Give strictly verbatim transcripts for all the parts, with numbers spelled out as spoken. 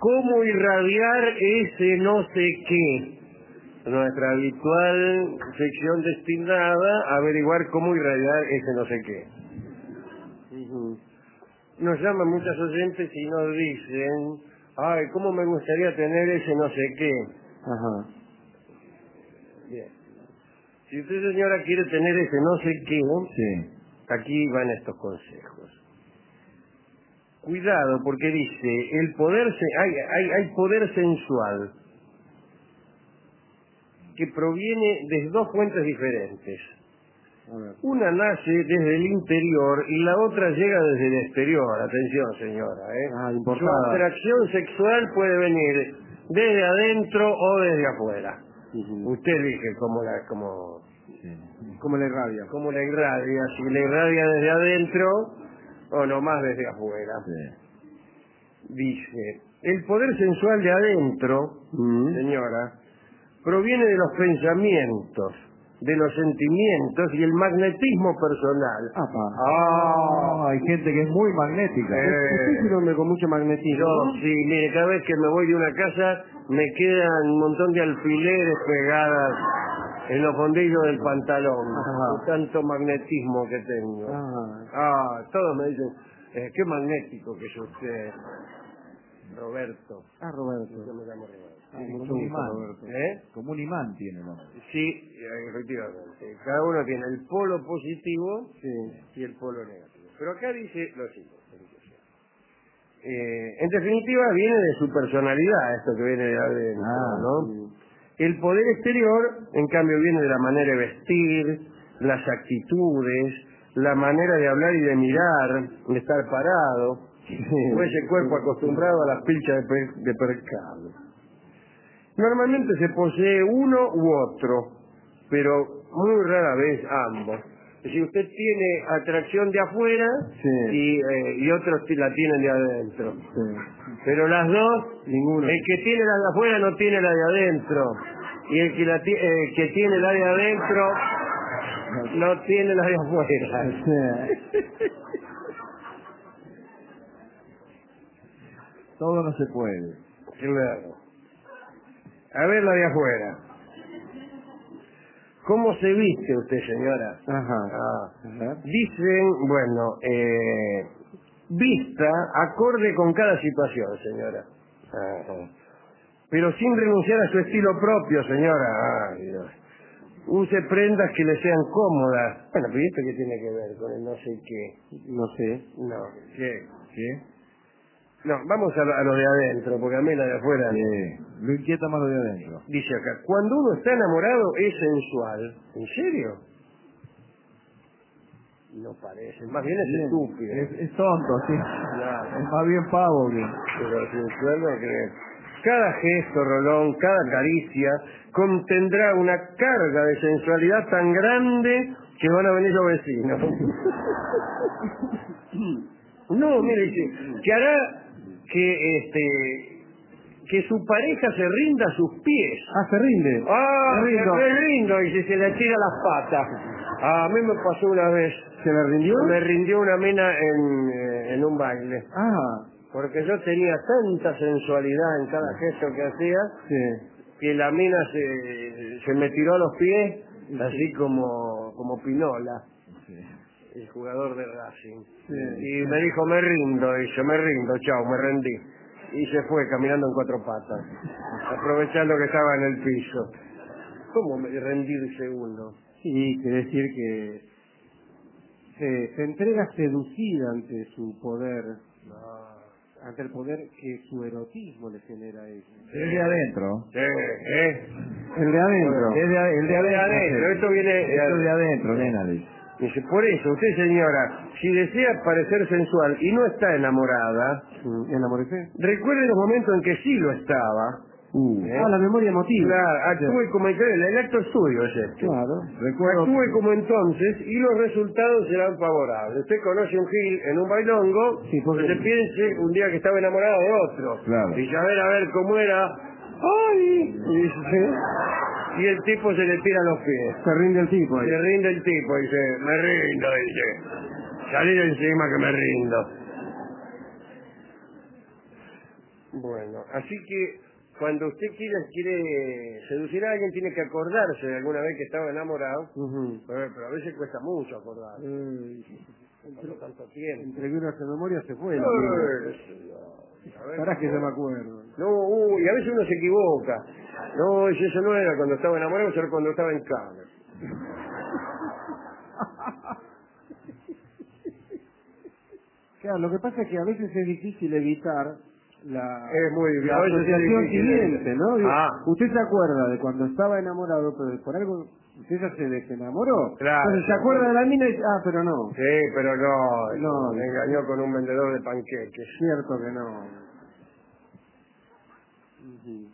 cómo irradiar ese no sé qué. Nuestra habitual sección destinada a averiguar cómo irradiar ese no sé qué. Uh-huh. Nos llaman muchas oyentes y nos dicen, ay, cómo me gustaría tener ese no sé qué. Ajá. Bien. Si usted, señora, quiere tener ese no sé qué, sí. Aquí van estos consejos. Cuidado, porque dice, el poder se, hay, hay, hay poder sensual que proviene de dos fuentes diferentes. Una nace desde el interior y la otra llega desde el exterior. Atención, señora, ¿eh? Ah, Su atracción sexual puede venir desde adentro o desde afuera. Uh-huh. Usted elige cómo la, cómo, sí. cómo la irradia. Cómo la irradia, si la irradia desde adentro o nomás desde afuera. Sí. Dice, el poder sensual de adentro, uh-huh. señora, proviene de los pensamientos, de los sentimientos y el magnetismo personal. Ah, ah, hay gente que es muy magnética. Eh, ¿Usted es un hombre con mucho magnetismo? Yo, sí, mire, cada vez que me voy de una casa me quedan un montón de alfileres pegadas en los fondillos del pantalón. Ajá. Tanto magnetismo que tengo. Ajá. Ah, todos me dicen, eh, qué magnético que es usted, Roberto. Ah, Roberto. Yo me llamo Roberto. Ah, sí, como un imán. Roberto. ¿Eh? Como un imán tiene el hombre. Sí, efectivamente. Cada uno tiene el polo positivo sí. y el polo negativo. Pero acá dice lo siguiente. Eh, en definitiva, viene de su personalidad, esto que viene de adentro, ah, ¿no? Sí. El poder exterior, en cambio, viene de la manera de vestir, las actitudes, la manera de hablar y de mirar, de estar parado, o ese cuerpo acostumbrado a las pilchas de, pe de percado. Normalmente se posee uno u otro, pero muy rara vez ambos. Si usted tiene atracción de afuera sí. y, eh, y otros la tienen de adentro. Sí. Pero las dos, ninguno. El que tiene la de afuera no tiene la de adentro. Y el que, la eh, que tiene la de adentro no tiene la de afuera. Sí. Todo no se puede. Claro. A ver la de afuera. ¿Cómo se viste usted, señora? Ajá. Ah. Ajá. Dicen, bueno, eh, vista acorde con cada situación, señora. Ajá. Pero sin renunciar a su estilo propio, señora. Ay, Dios. Use prendas que le sean cómodas. Bueno, pero ¿esto qué tiene que ver con el no sé qué? No sé. No, ¿qué? ¿Qué? No, vamos a lo, a lo de adentro, porque a mí la de afuera... Sí. Lo inquieta más lo de adentro. Dice acá, cuando uno está enamorado es sensual. ¿En serio? No parece, más bien es bien. Estúpido. Es, es tonto, sí. Claro. Es más bien pavo que... Pero sensual no creo. Cada gesto, Rolón, cada caricia contendrá una carga de sensualidad tan grande que van a venir los vecinos. No, mire, dice, que hará que este que su pareja se rinda a sus pies. Ah, se rinde. Ah, se rindo. Se rindo y se, se le tira las patas. Ah, a mí me pasó una vez. ¿Se le rindió? Me rindió una mina en, eh, en un baile. Ah. Porque yo tenía tanta sensualidad en cada gesto que hacía, sí. que la mina se, se me tiró a los pies, sí. así como, como Pinola. Sí. El jugador de Racing. Sí, y sí. me dijo, me rindo, y yo me rindo, chao, me rendí. Y se fue caminando en cuatro patas, aprovechando que estaba en el piso. ¿Cómo me rendirse uno? Sí, quiere decir que se, se entrega seducida ante su poder, no. ante el poder que su erotismo le genera a ella. Sí. El de adentro. Sí, ¿eh? El de adentro. El de, el de adentro. adentro. Esto viene Esto de adentro, nena. Dice, por eso, usted, señora, si desea parecer sensual y no está enamorada, ¿enamorese? Recuerde los momentos en que sí lo estaba. Uh. ¿Eh? Ah, la memoria emotiva. Claro, actúe sí. como el, el acto suyo es este. Claro. Recuerdo actúe que... como entonces y los resultados serán favorables. Usted conoce un gil en un bailongo, sí, porque... se piense un día que estaba enamorado de otro. Claro. Y ya ver a ver cómo era. ¡Ay! Y, dice, y el tipo se le tira a los pies. Se rinde el tipo. Ahí. Se rinde el tipo, dice, me rindo, dice. Salí de encima que me rindo. Bueno, así que cuando usted quiere, quiere seducir a alguien, tiene que acordarse de alguna vez que estaba enamorado, Uh-huh. pero, pero a veces cuesta mucho acordar. Eh, Entre tanto tiempo. entre que uno hace memoria se fue. Eh, a ver, Para que yo no. me acuerdo. No, uh, y a veces uno se equivoca. No, y eso no era cuando estaba enamorado, sino cuando estaba en cama. Claro, lo que pasa es que a veces es difícil evitar la, Es muy difícil. la A veces es asociación difícil siguiente, evitar. ¿no? Digo, Ah. usted se acuerda de cuando estaba enamorado, pero por algo usted ya se desenamoró. Claro. Entonces se acuerda de la mina y ah, pero no. Sí, pero no, No. me engañó con un vendedor de panqueques. Cierto que no. Ujú.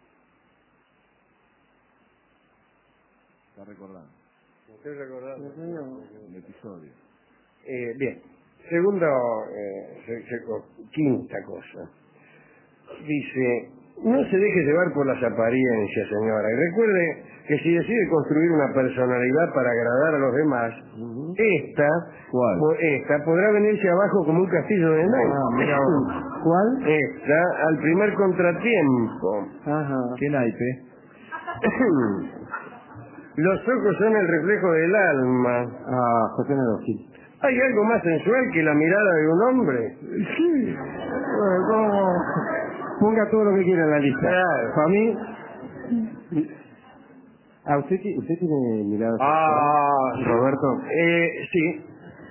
Está recordando Estoy recordando. el episodio. Eh, bien, segundo, eh, se- se- quinta cosa. Dice, no se deje llevar por las apariencias, señora, y recuerde que si decide construir una personalidad para agradar a los demás, Ujú. esta, ¿Cuál? po- esta podrá venirse abajo como un castillo de naipes. Ah, mira vos. ¿Cuál? Esta, al primer contratiempo. Ajá. ¿Qué naipe? Los ojos son el reflejo del alma. Ah, José Nedosí. ¿Hay algo más sensual que la mirada de un hombre? Sí. Bueno, ¿cómo? Ponga todo lo que quiera en la lista. Claro. Para mí... Ah, ¿usted, ti- usted tiene mirada Ah, sexual, Roberto? Eh, sí.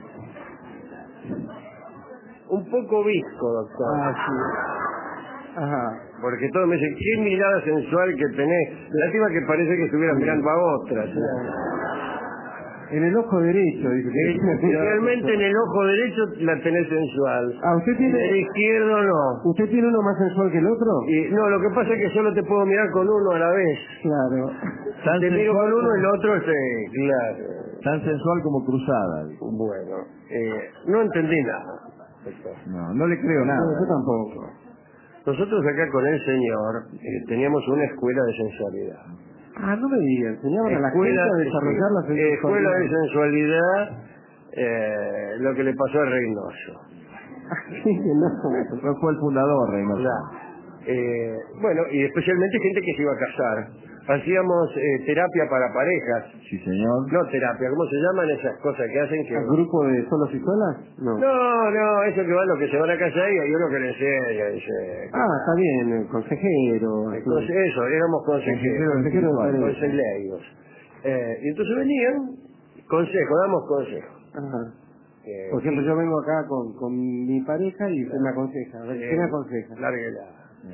Un poco visco, doctor. Ah, sí. Ajá. Porque todos me dicen, qué mirada sensual que tenés. Lástima que parece que estuvieras mirando a otras. En el ojo derecho, dice. que Eh, tiene mirada Realmente en sexual. el ojo derecho la tenés sensual. Ah, ¿usted En el tiene, izquierdo no. ¿usted tiene uno más sensual que el otro? Y, no, lo que pasa es que solo te puedo mirar con uno a la vez. Claro. Tan Te miro sensual con uno como- y el otro, sí, claro. Tan sensual como cruzada. dijo. Bueno, eh, no entendí nada, doctor. No, no le creo No, nada. yo tampoco. Nosotros acá con el señor eh, teníamos una escuela de sensualidad. Ah, no me diga, enseñaban a la gente Escuela, a desarrollar la eh, escuela de sensualidad. sensualidad, eh, lo que le pasó a Reynoso. Sí, no. No fue el fundador, Reynoso. Claro. Eh, bueno, y especialmente gente que se iba a casar. Hacíamos eh, terapia para parejas. Sí, señor. No terapia, ¿cómo se llaman esas cosas que hacen que... ¿Al grupo de solos y solas? No. No, no, eso que van los que se van a casar y hay uno que le enseña, dice... Ah, está bien, el consejero. Eh, así. conse- Eso, éramos consejeros, Consejero de pareja. consejeros. Eh, y entonces venían, consejo, damos consejo. Ajá. Eh, Por ejemplo, yo vengo acá con, con mi pareja y usted me aconseja. A ver, ¿qué eh, me aconseja? Lárguela.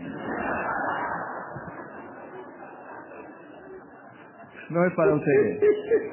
No es para ustedes.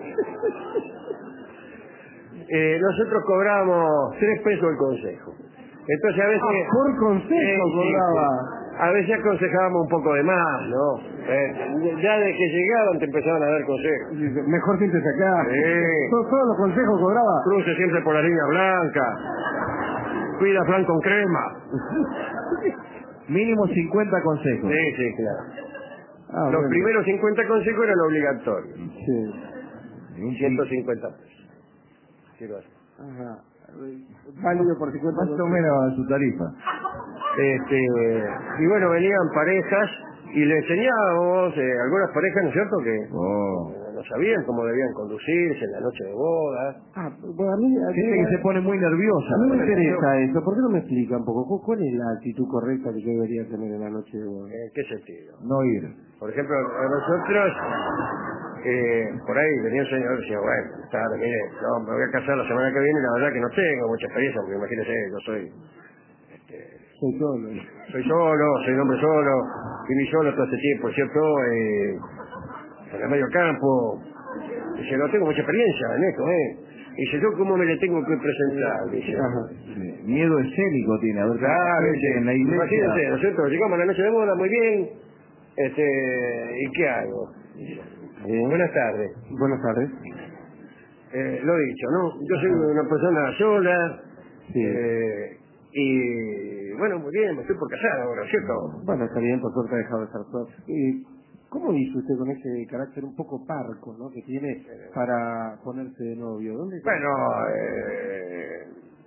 Eh, nosotros cobramos tres pesos el consejo. Entonces a veces... Ah, por consejo Eh, sí, cobraba. sí. A veces aconsejábamos un poco de más, ¿no? Eh, ya de que llegaban te empezaban a dar consejos. Dice, mejor siéntese acá. Sí. Todos, todos los consejos cobraba. Cruce siempre por la línea blanca. Cuida flan con crema. Mínimo cincuenta consejos. Sí, sí, claro. Ah, Los bueno. primeros cincuenta consejos eran obligatorios. Sí. Y un ciento cincuenta pesos. Quiero hacer. Ajá. Válido por cincuenta Más o menos a su tarifa. Este, y bueno, venían parejas y le enseñábamos, eh, algunas parejas, ¿no es cierto?, que Oh. eh, no sabían cómo debían conducirse en la noche de boda. Ah, bueno, a mí, a mí, Gente que se pone muy nerviosa. a mí me interesa eso. ¿Por qué no me explica un poco? ¿Cu- ¿Cuál es la actitud correcta que yo debería tener en la noche de boda? ¿En qué sentido? No ir. Por ejemplo, a nosotros, eh, por ahí venía un señor y decía, bueno, está, mire, no, me voy a casar la semana que viene y la verdad que no tengo mucha experiencia, porque imagínese, yo soy, este, Soy solo. soy solo, soy un hombre solo, viví solo todo este tiempo, ¿cierto? Eh, en el medio campo, dice, no tengo mucha experiencia en esto, ¿eh? Dice, ¿yo cómo me le tengo que presentar? Dice, Ajá. Sí. Miedo escénico tiene. A ver, claro, gente dice, en la iglesia. imagínense, ¿no es cierto? Llegamos a la noche de boda, muy bien, este, ¿y qué hago? Dice, Bien. buenas tardes. Buenas tardes. Eh, lo dicho, ¿no? Yo soy una persona sola, Sí. eh, y bueno, muy bien, me estoy por casar ahora, ¿cierto? Bueno, está bien, por suerte ha dejado de estar solo. ¿Y cómo hizo usted con ese carácter un poco parco, ¿no?, que tiene para ponerse de novio? ¿Dónde? Bueno, eh,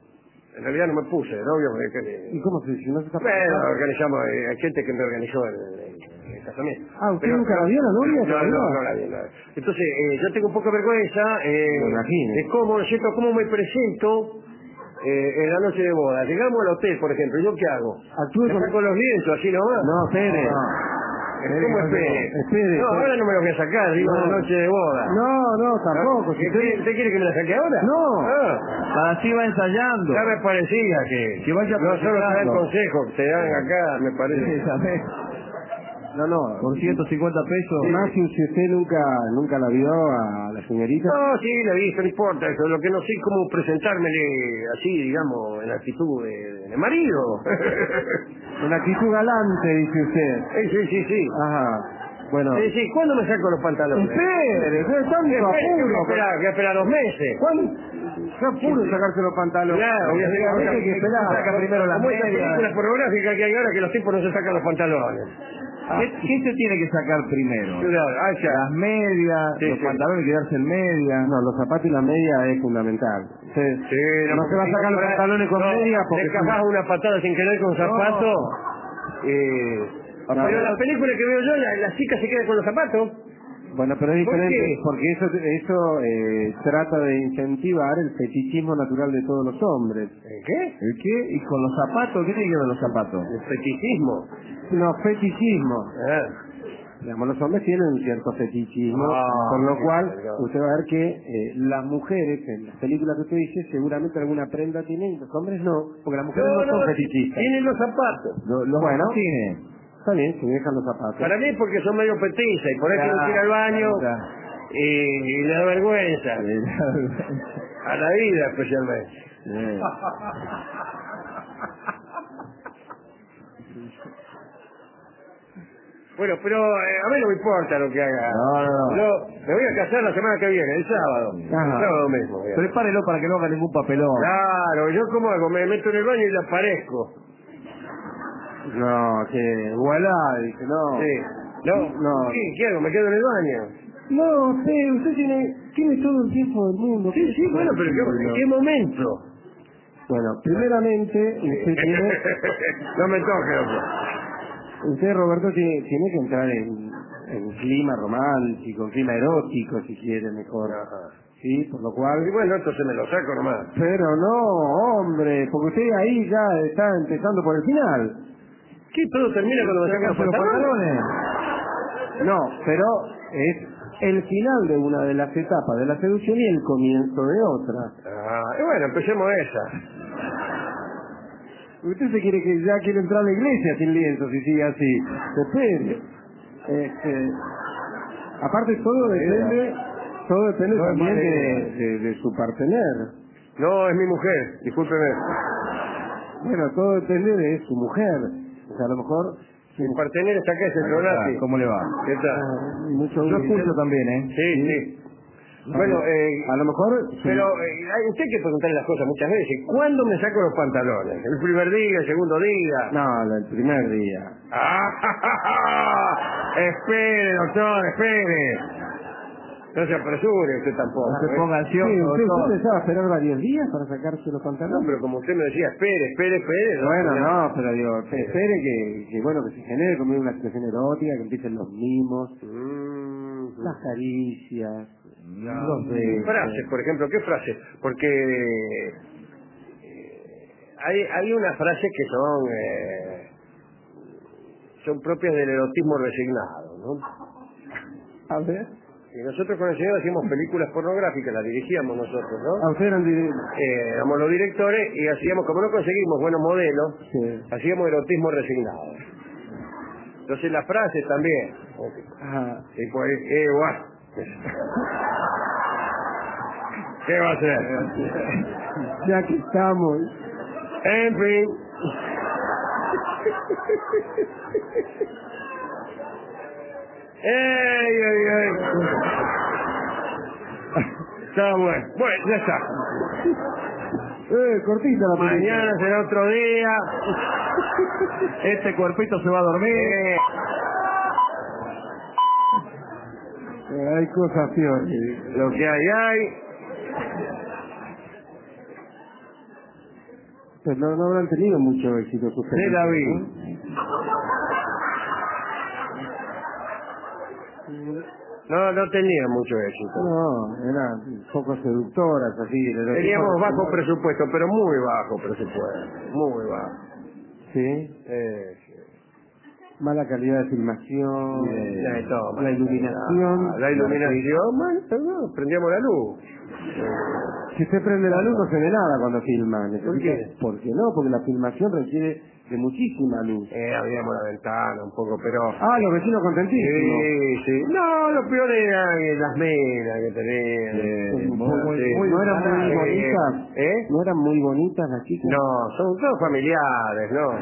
En realidad no me puse de novio. Porque, ¿Y cómo se dice? ¿No se está bueno, organizamos, eh, hay gente que me organizó el, el, el casamiento. Ah, ¿usted Pero, nunca la vio, la novia? No, no, ¿Todavía? no, no la vi. No la vi. Entonces, eh, yo tengo un poco de vergüenza eh, Me imagino. de cómo, ¿no es cierto?, cómo me presento eh, en la noche de boda. Llegamos al hotel, por ejemplo, ¿yo qué hago? Actúe ¿Me con... saco los lienzos así nomás? No, espere. ¿Cómo espere? Espere. No, ahora no me los voy a sacar, digo, No. la noche de boda. No, no, tampoco. Si ¿Qué- usted... qué- ¿Usted quiere que me la saque ahora? No. Ah, Así va ensayando. ya me parecía que, Que vaya no solo te dan practicando. consejos, te dan acá, me parece. Sí, ¿sabes? No, no. Por ciento cincuenta pesos. Más si usted nunca, nunca la vio a la señorita. No, sí, la he visto, no importa eso. Lo que no sé es cómo presentármele así, digamos, en actitud de, de marido. En actitud galante, dice usted. Sí, sí, sí, sí. Ajá. Bueno. Sí, sí, ¿cuándo me saco los pantalones? Espere, usted está ¿Qué en espera? ¿Qué apuro. espera? ¿Qué espera dos meses? ¿Cuándo? Qué apuro en sacarse los pantalones. Claro, voy a hacer Habría que esperar. saca primero las como esta medias. película pornográfica que hay ahora que los tipos no se sacan los pantalones. ¿Qué, qué se tiene que sacar primero? Claro, ah, ya. Las medias, Sí, los sí. pantalones, quedarse en medias. No, los zapatos y la media es fundamental. Usted Sí, no se va a sacar los pantalones con media porque... Le cagás una patada sin querer con zapato. Eh, No. pero la película que veo yo, la, la chica se queda con los zapatos. Bueno, pero es ¿Por diferente qué? porque eso eso eh, trata de incentivar el fetichismo natural de todos los hombres. ¿Eh, ¿Qué? ¿El qué? ¿Y con los zapatos? ¿Qué tiene que ver los zapatos? El feticismo. No, fetichismo. Ah. Digamos, los hombres tienen un cierto fetichismo, Ah, por lo sí, cual claro. usted va a ver que eh, las mujeres, en las películas que usted dice, seguramente alguna prenda tienen, los hombres no, porque las mujeres no, son fetichistas. Tienen los zapatos. Lo- los Bueno. botines. Está bien, se dejan los zapatos. Para mí es porque son medio petizas y por eso Claro, no ir al baño claro. y, y le da vergüenza. A la vida especialmente. Sí. Bueno, pero eh, a mí no me importa lo que haga. No, no, no. Yo me voy a casar la semana que viene, el sábado. Ajá. El sábado mismo. voy a- Prepárelo para que no haga ningún papelón. Claro, yo como hago, me meto en el baño y le aparezco. No, que voilà, dice, no. Sí. ¿No? No. Sí, ¿qué hago? ¿Me quedo en el baño? No, usted, usted tiene, tiene todo el tiempo del mundo. Sí, sí, bueno, pero ¿qué, ¿en qué momento? Bueno, primeramente, usted tiene, No me toque, doctor. usted Roberto tiene, tiene que entrar en, en clima romántico, en clima erótico, si quiere mejor. Ajá. Sí, por lo cual... Y bueno, entonces me lo saco nomás. Pero no, hombre, porque usted ahí ya está empezando por el final. ¿Qué? ¿Todo termina cuando me sacan los pantalones? No, pero es el final de una de las etapas de la seducción y el comienzo de otra. Ah, y bueno, empecemos esa. Usted se quiere que ya quiere entrar a la iglesia sin lienzo si sigue así. Depende. Este, aparte todo depende, todo depende No es también mala de, idea. de, de su partener. No, es mi mujer, discúlpeme. Bueno, todo depende de su mujer. O sea, a lo mejor... Mi partener está acá, es el Ah, Tronati. ¿Cómo le va? ¿Qué tal? ah, mucho Yo gusto. escucho también, ¿eh? Sí, sí. Bueno, eh, a lo mejor... pero eh, hay usted que preguntarle las cosas muchas veces. ¿Cuándo me saco los pantalones? ¿El primer día, el segundo día? No, el primer día. ¡Ah! Espere, doctor, espere. No se apresure usted tampoco. No se ¿eh? ponga Sí, ansioso, ¿usted, doctor. usted pensaba esperar varios días para sacarse los No, pantalones? pero como usted me decía, espere, espere, espere. Bueno, Ya- no, pero digo, espere que, que bueno, que se genere como una situación erótica, que empiecen los mimos, Mm, las caricias, No. los besos. Frases, por ejemplo, ¿qué frases? Porque eh, hay, hay unas frases que son eh, son propias del erotismo resignado, ¿no? A ver. Y nosotros con el señor hacíamos películas pornográficas, las dirigíamos nosotros, ¿no? A ustedes eran de... Eh, éramos los directores y hacíamos, como no conseguimos buenos modelos, Sí. hacíamos erotismo resignado. Entonces las frases también. Ajá. Y pues, eh, guau. ¿Qué va a hacer? Ya que estamos. En fin. ¡Ey, ey, ey! Está bueno. Bueno, ya está. Eh, cortita la película. Mañana será otro día. Este cuerpito se va a dormir. Eh, Eh, hay cosas peores. lo que hay, hay. Pues no, no habrán tenido mucho éxito sus Sí, la vi. ¿no? No, no tenía mucho éxito. No, eran poco seductoras, así. de lo que Teníamos fue- bajo presupuesto, pero muy bajo presupuesto. Muy bajo. Sí, Eh, sí. mala calidad de filmación, Eh, ya, todo mal. la iluminación. La iluminación, bueno, no, prendíamos la luz. Si usted prende la luz no se ve nada cuando filman. ¿Por qué? ¿Por qué no? Porque la filmación requiere de muchísima luz. Eh, abríamos la ventana un poco, pero... Ah, los vecinos contentísimos. Sí, sí. No, lo peor eran las minas que tenían. Eh, Muy- muy, muy, sí. muy ¿No eran muy Eh, bonitas? ¿Eh? ¿No eran muy bonitas las chicas? No, son todos familiares, ¿no?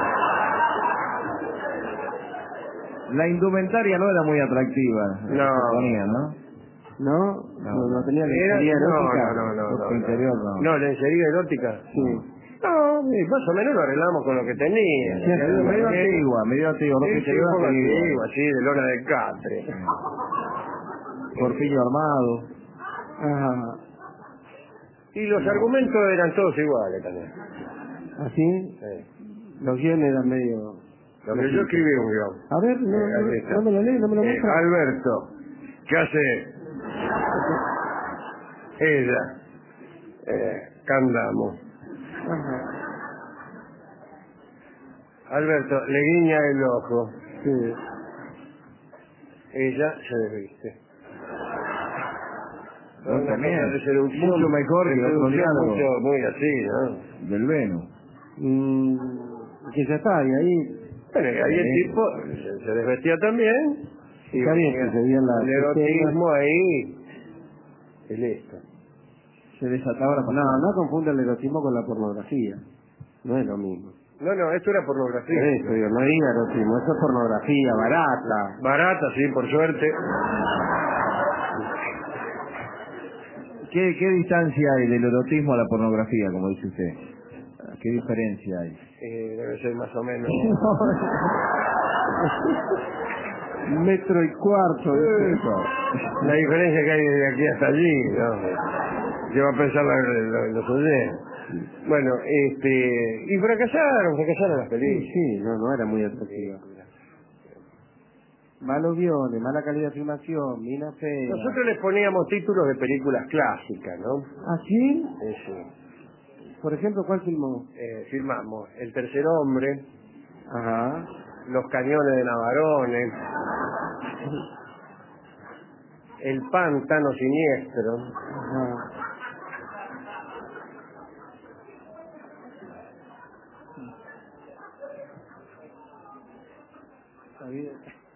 La indumentaria no era muy atractiva. la que No. se ponía, ¿no? ¿No? No, No, no tenía Era- lencería no, erótica. no, no, no, Ropa no, interior, no. no. No, lencería erótica. Sí. No, y más o menos lo arreglamos con lo que tenía. Sí, Medio, medio antigua, medio antigua. Ropa Sí, sí, interior un poco antigua. antiguo, así, de lona de catre. Corpillo armado. Ajá. Y los argumentos eran todos iguales también. ¿Así? Sí. Los guiones eran medio... Lo que yo escribí un guión. A ver, no, Eh, no, aquí está. no me lo lee, no me lo Eh, muestra. Alberto, ¿qué hace? Ella. Eh, candamos. Ajá. Alberto, le guiña el ojo. Sí. Ella se desviste. No, Una también. cosa de seducción, Mucho mejor de que otro seducción diálogo. mucho, muy así, ¿no? Del Venus. Mm, que ya está, y ahí... Bueno, y ahí el Sí. tipo se, se desvestía también. Y Está bien, venía que se veían las el erotismo ahí. Y listo. Se desataba la No, pasada. no confunda el erotismo con la pornografía. No es lo mismo. No, no, esto era pornografía. Eso, digo, no diga erotismo, eso es pornografía, barata. Barata, sí, por suerte. ¿Qué, ¿Qué distancia hay del erotismo a la pornografía, como dice usted? ¿Qué diferencia hay? Eh, debe ser más o menos. Metro y cuarto. Eso. La diferencia que hay desde aquí hasta allí, ¿no? Lleva a pensar la- la- los oyentes. Bueno, este. Y fracasaron, fracasaron las Sí, películas. sí, no, no era muy atractiva. Malos guiones, mala calidad de filmación, mina fea. Nosotros les poníamos títulos de películas clásicas, ¿no? ¿Ah, sí? Eh, sí. Por ejemplo, ¿cuál filmó? Eh, filmamos El tercer hombre, Ajá. Los cañones de Navarone, El pantano siniestro. Ajá. Está bien.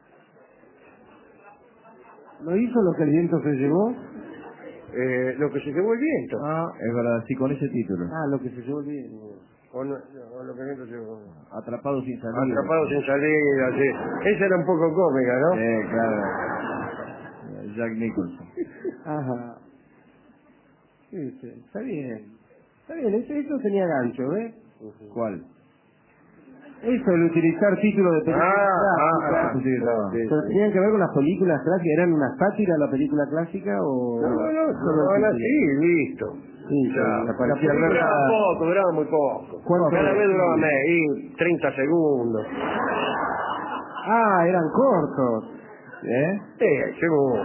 ¿No hizo lo que el viento se llevó? Eh, lo que se llevó el viento. Ah, es verdad, sí, con ese título. Ah, lo que se llevó el viento. O, no, o lo que el viento se llevó. Atrapado sin salida. Atrapado sin salida, sí. Esa era un poco cómica, ¿no? Eh, claro. Jack Nicholson. Ajá. Sí, sí, está bien. Está bien, eso, eso tenía gancho, ¿ves? ¿Cuál? Eso, el utilizar títulos de películas Ah, clásicas. ah, Sí, estaba. sí, ¿Pero sí. tenían que ver con las películas clásicas? ¿Eran una sátira la película clásica o...? No, no, no, solo no, el no, título? sí, listo. Sí, O sea, sí, la aparecía película Alberto. duraba poco, duraba muy poco. ¿Cuánto? Cada vez duraba más, y treinta segundos. Ah, eran cortos. ¿Eh? Sí, seguro.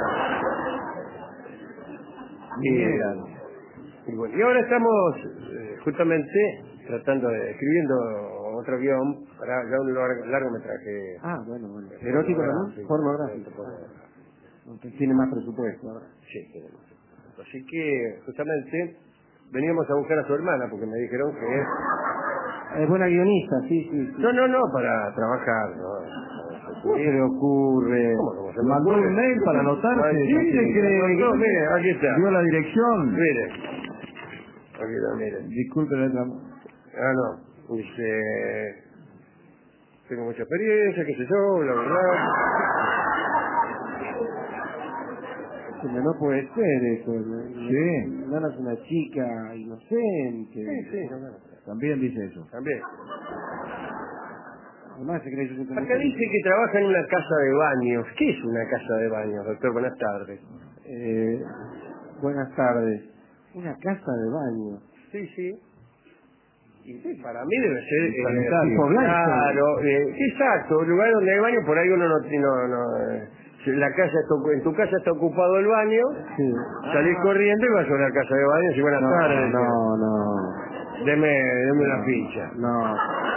Y, Mira. y bueno, y ahora estamos eh, justamente tratando de, escribiendo otro guión para ya un largo, largometraje. Ah, bueno, bueno. ¿Erótico también? Pornográfico. Pornográfico. Aunque tiene más presupuesto ahora. Sí, tenemos. Así que justamente veníamos a buscar a su hermana porque me dijeron que... Es buena guionista, sí, sí. sí. No, no, no, para trabajar, ¿no? ¿Cómo se le ocurre? ¿Cómo, cómo se me Mandó ocurre? un mail para anotarse. Sí, ¿Qué se cree? no, mire, aquí está. Dio la dirección. Mire. Aquí está, mire. Disculpe la letra. Ah, no. Dice... Tengo mucha experiencia, qué sé yo, bla, bla, bla. Pero no puede ser eso. ¿no? Sí. Nana es una chica inocente. Sí, sí, no, no. También dice eso. También. Además se cree que es Acá dice que trabaja en una casa de baños. ¿Qué es una casa de baños, doctor? Buenas tardes. Eh, buenas tardes. Una casa de baño. Sí, sí. Para mí debe ser eh, sanitario. tipo blanco. Claro, eh, exacto, el lugar donde hay baño, por ahí uno no, no, no eh, si la casa está, en tu casa está ocupado el baño, Sí. salís Ah. corriendo y vas a la casa de baño y buenas No, tardes. no, no. Deme, deme No, la ficha. No.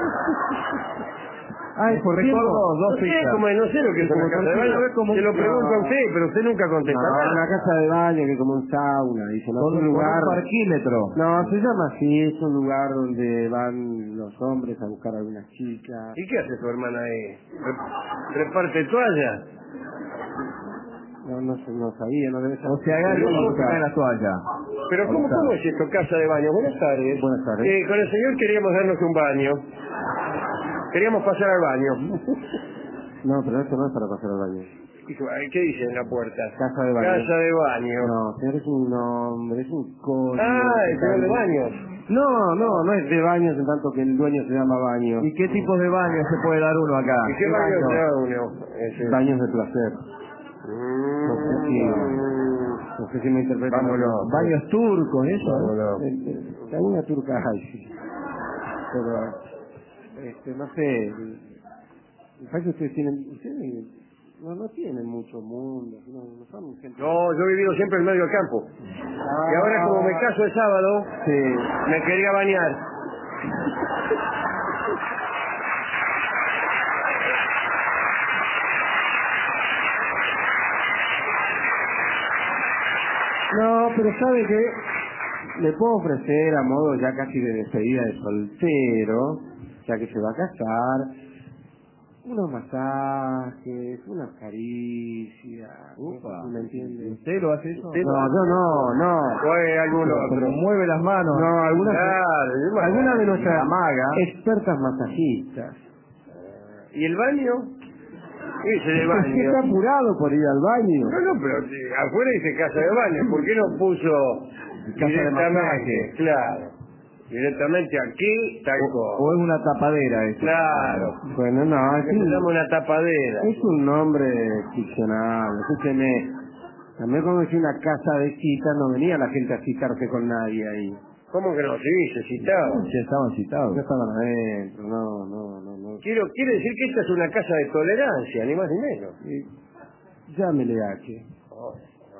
Ay, por Recuerdo tiempo. dos No sé, fichas. como, no sé lo que es una casa de baño. Se lo pregunto a usted, pero usted nunca contesta No, nada. una casa de baño que como un sauna, dice, no, Con es un lugar. un parquímetro. No, se llama así, es un lugar donde van los hombres a buscar a algunas chicas. ¿Y qué hace tu hermana ahí? Re- ¿Reparte toalla? No, no, sé, no sabía, no debe ser. O sea, agarra y buscar. cae la toalla. Pero ¿cómo, Ahorita. ¿cómo es esto? Casa de baño. Buenas tardes. Buenas tardes. Eh, con el señor queríamos darnos un baño. Queríamos pasar al baño. No, pero esto no es para pasar al baño. Dijo, ay, ¿qué dice en la puerta? Casa de baño. Casa de baño. No, señor, es un nombre, es un código. Ah, el señor de baños. No, no, no es de baños en tanto que el dueño se llama baño. ¿Y qué tipos de baños se puede dar uno acá? ¿Y qué baño se da uno? Ese. Baños de placer. Mm. No sé si, no sé si me interpretan. Vámonos. Baños turcos, eso. Vámonos. Eh, eh, Alguna turca hay, sí. Pero, este, no sé. Me parece que ustedes tienen, ustedes no, no tienen mucho mundo, no, no son gente. No, yo he vivido siempre en medio del campo. Ah, Y ahora como me caso el sábado, sí. me quería bañar. No, pero sabe que le puedo ofrecer a modo ya casi de despedida de soltero, ya que se va a casar, unos masajes, unas caricias. Upa. ¿Me entiende? ¿Usted lo hace eso? ¿Usted No, yo no, no. O hay alguno Pero otro. mueve las manos. No, algunas, Claro, yo me algunas de acuerdo. nuestras Amaga. expertas masajistas. ¿Y el baño? Ese de ¿Por qué baño. está apurado por ir al baño? No, no, pero eh, afuera dice casa de baño. ¿Por qué no puso Casa de directamente? masaje. Claro. Directamente aquí, tal O, cosa. o es una tapadera eso. Claro. Bueno, no, es Se llama un, una tapadera. es un nombre ficcional. Escúcheme, también cuando decía una casa de citas no venía la gente a citarse con nadie ahí. ¿Cómo que no? Sí, se citaba. Ya estaban citados. No estaban adentro, no, no, no, no. Quiero, quiere decir que esta es una casa de tolerancia, ni más ni menos. Y llámele H. Oh,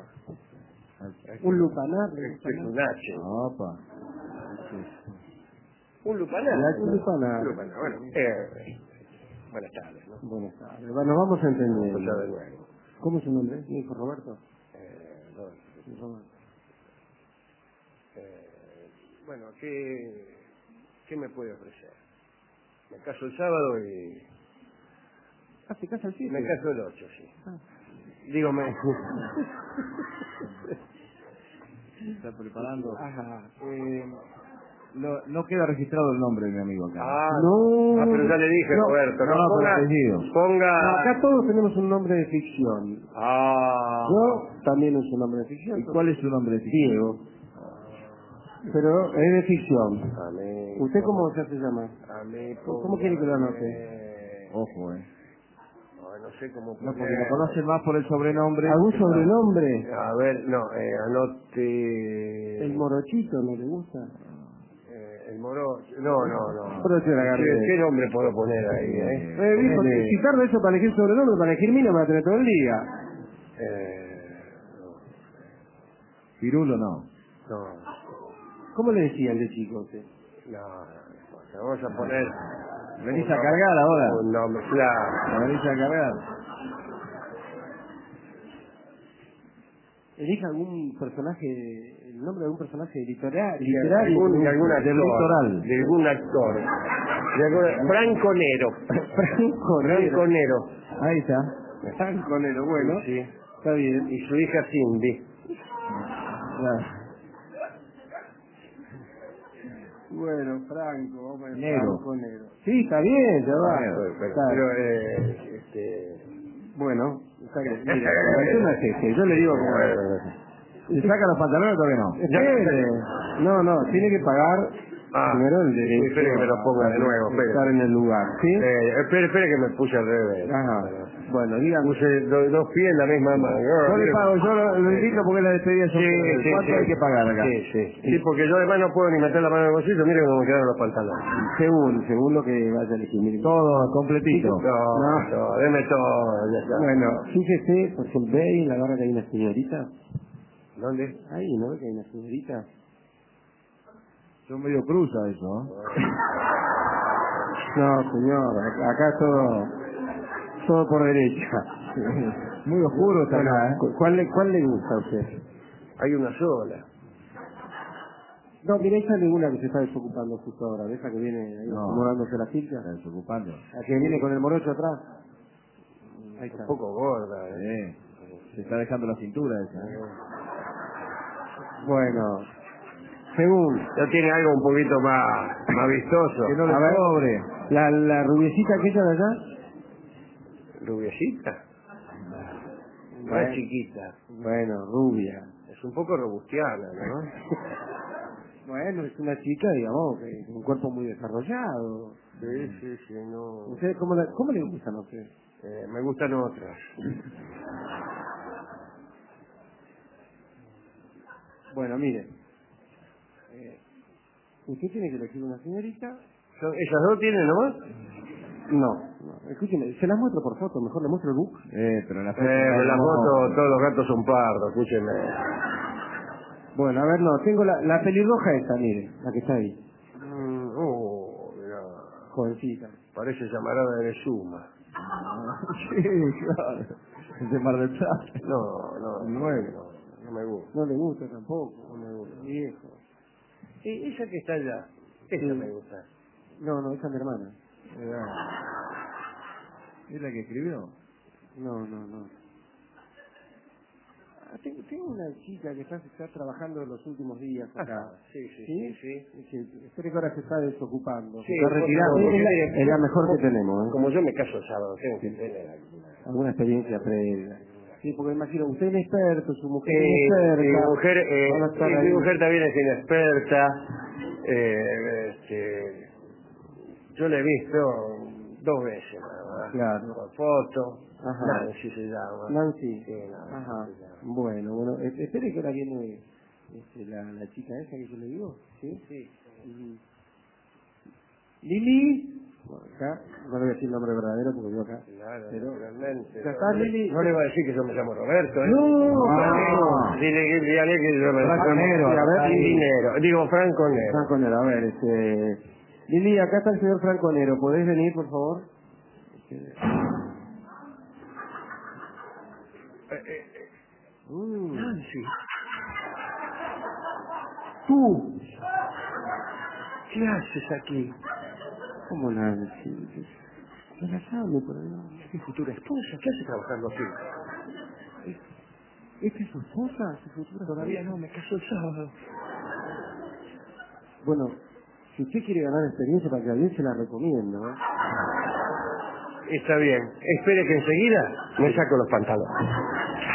Un lupanar. esto es un H. Opa. Un lupanar. Un lupanar. Un lupanar. Bueno, eh, buenas tardes, ¿no? Buenas tardes. Bueno, vamos a entender. Pues ya de nuevo. ¿Cómo es su nombre? Mi hijo Roberto. Eh, no, Roberto. eh, bueno, ¿qué, ¿qué me puede ofrecer? Me caso el sábado y... Ah, ¿se casa el siete? Me caso el ocho, sí. Ah. Digo, me... Está preparando. Ajá. Eh, no, no queda registrado el nombre de mi amigo acá. Ah, No. ah, pero ya le dije, No. Roberto, no, No, no, por ponga... apellido. ponga... No, acá todos tenemos un nombre de ficción. Ah... Yo también uso un nombre de ficción. ¿Y cuál es su nombre? Diego. Pero es de ficción. Amén. ¿Usted cómo se hace llamar? Amén. ¿Cómo quiere que lo anote? Eh, Ojo, eh. no, no sé cómo... No, porque poner- lo conocen más por el sobrenombre. ¿Algún que- sobrenombre? A ver, no, eh, anote... El morochito, ¿no le gusta? Eh, el moro... No, no, no. Pero se la agarré. ¿Qué, ¿Qué nombre puedo poner ahí, eh? Eh, viejo, Ponele, si tarda eso para elegir sobrenombre, para elegir mío, me va a tener todo el día. eh, Pirulo no. no, ¿Cómo le decían de chico usted? no, no, vamos a poner... Venís un a nom- cargar ahora. Un nombre, claro. Venís a cargar. Elija algún personaje, el nombre de algún personaje literario. De literario algún, de algún actor. Del litoral. De algún actor. De algún... Franco Nero. Franco Franco Nero. Ahí está. Franco Nero, bueno, Sí. está bien. Y su hija Cindy. Claro. Bueno, Franco, vamos a ver, Nero. Franco Nero. Sí, está bien, ya va. Nero, Pero, Está- pero, eh, este... Bueno, está bien. Mira, el tema es este, yo le digo como... ¿Se saca los pantalones o todavía no? Espere. No, no, tiene que pagar Ah, primero el sí, derecho espere que me lo ponga de nuevo, espere. estar en el lugar, ¿sí? Eh, espere, espere que me puse al revés. Ajá. Bueno, dígame. Puse do- dos pies en la misma mano. Yo le pago, yo lo, lo Sí, invito sí. porque la despedida son Sí, sí, ¿Cuánto sí. hay que pagar acá? Sí, sí. Sí, porque yo además no puedo ni meter la mano en el bolsillo. Mire cómo me quedaron los pantalones. Según, según lo que vaya a elegir. Mire. Todo, completito. No, No. no, deme todo. Ya está. Bueno, fíjese, por ejemplo, ve ahí en la barra que hay una señorita. ¿Dónde? Ahí, ¿no? Que hay una señorita. Son medio cruza eso, ¿no? No, señor, acá, acá todo, todo por derecha. Muy oscuro está Bueno, acá, ¿eh? ¿cu- ¿cuál le, cuál le gusta a usted? Hay una sola. No, mira, esa ninguna que se está desocupando justo ahora, de esa que viene ahí No. acomodándose la cinta, Está desocupando. la que viene con el morocho atrás. Ahí está. Un poco gorda. ¿eh? Sí. Se está dejando la cintura esa, ¿eh? Bueno, según, Ya tiene algo un poquito más, más vistoso. Que no le A ver. sobre. la, la rubiecita aquella de allá. ¿Rubiecita? No Bueno. es chiquita. Bueno, rubia. Es un poco robustiana, ¿no? Bueno, es una chica, digamos, que con un cuerpo muy desarrollado. Sí, sí, sí, no. ¿Ustedes cómo, la- cómo le gustan a ustedes? Eh, me gustan otras. Bueno, mire, eh, usted tiene que elegir una señorita. ¿Son- ¿Esas dos tienen nomás? No, no, escúcheme, se las muestro por foto, mejor le muestro el book. Eh, pero en la Eh, foto... en la no. foto todos los gatos son pardos, escúcheme. Bueno, a ver, no, tengo la, la pelirroja esta, mire, la que está ahí, Mm, oh, mirá. jovencita. Parece llamarada de Suma. Sí, claro. Es de Mar del Plata. No, no, Nueve. no, no me gusta. No le gusta tampoco, No me gusta. viejo. Eh, esa que está allá, esa Sí. me gusta. No, no, esa es mi hermana. ¿Es la que escribió? No, no, no. Ah, tengo, tengo una chica que está, está trabajando en los últimos días acá. Ajá, sí, sí, ¿Sí? sí, sí. Y que espere que ahora se está desocupando. Sí, se está por retirando. favor, es, la, mire, es la mejor que tenemos, ¿eh? Como yo me caso el sábado, tengo que tener alguna. Alguna experiencia previa. Sí, porque imagino, usted es experto, su mujer Eh, es experta. mi mujer, eh, van a estar sí, ahí. mi mujer también es inexperta. Eh, este, yo la he visto dos veces, nada más. Claro. Por foto. Ajá. Nancy se llama. Nancy. Sí, Nancy Ajá. se llama. Bueno, bueno, es- espere que ahora viene este, la, la chica esa que yo le digo. ¿Sí? Sí. Ujú. Lili. Bueno, acá, no le voy a decir el nombre verdadero porque yo acá. Claro, Pero- naturalmente. ¿Ya está, No, Lili? no le va a decir que yo me llamo Roberto, ¿eh? No, Ah. Dile, dile, dile que yo me Franco llamo Nero. Sí, a ver, Lili. Nero. Digo, Franco Nero. Franco Nero, a ver, este... Lili, acá está el señor Franco Nero. ¿Podés venir, por favor? Este... Eh, eh, eh, Mm. Nancy, ¡Tú! ¿qué haces aquí? ¿Cómo Nancy? ¿Qué la llame por ahí? Mi futura esposa, ¿qué hace trabajando aquí? ¿Esta es su esposa? ¿Su futura Todavía esposa? no, me caso el sábado. Bueno, si usted quiere ganar experiencia para que a bien se la recomiendo, ¿eh? Está bien. Espere que enseguida me saco los pantalones.